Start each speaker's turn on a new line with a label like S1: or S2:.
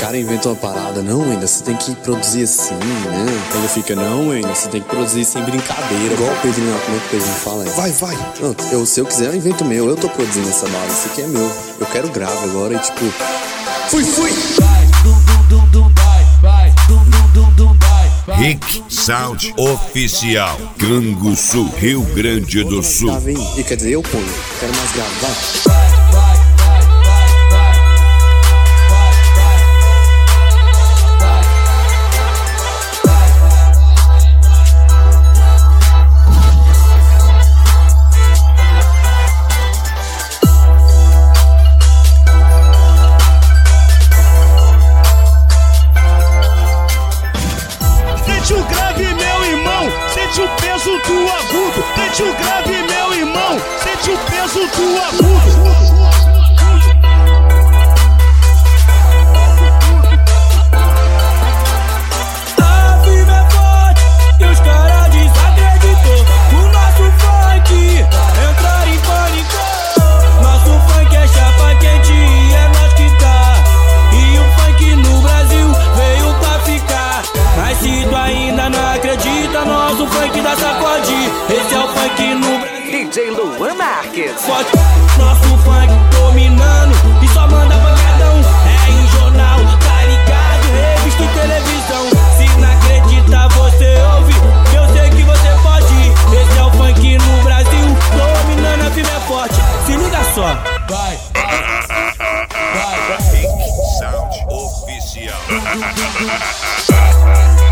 S1: cara inventa uma parada, não, ainda você tem que produzir assim, né? Ele fica, não, ainda você tem que produzir sem brincadeira. Igual o Pedrinho, como é que o Pedrinho fala? Vai. Não, se eu quiser eu invento o meu, eu tô produzindo essa bala, isso aqui é meu. Eu quero grave agora e tipo, fui!
S2: Vai, dum dum vai, dum vai.
S3: Rick Sound Oficial, Canguçu, Rio Grande do Sul.
S1: Tá, vem. E quer dizer, eu ponho. Quero mais grave, vai.
S4: Sente o grave, meu irmão, sente o peso do agudo. Sente o grave, meu irmão, sente o peso do agudo.
S5: A vida é forte e os caras desacreditou. O nosso funk entrar em pânico. Nosso funk é chapa quente e é nós que tá. E o funk no Brasil veio pra ficar. Mas se tu ainda não acredita, nosso funk dá sacode. Esse é o funk no Brasil.
S6: DJ Luan Marques.
S5: Nosso funk dominando e só manda pancadão. É em jornal, tá ligado? Revista e televisão. Se não acredita, você ouve. Eu sei que você pode. Esse é o funk no Brasil, dominando a firme é forte. Se liga só.
S2: Vai.
S3: Rick Sound Oficial.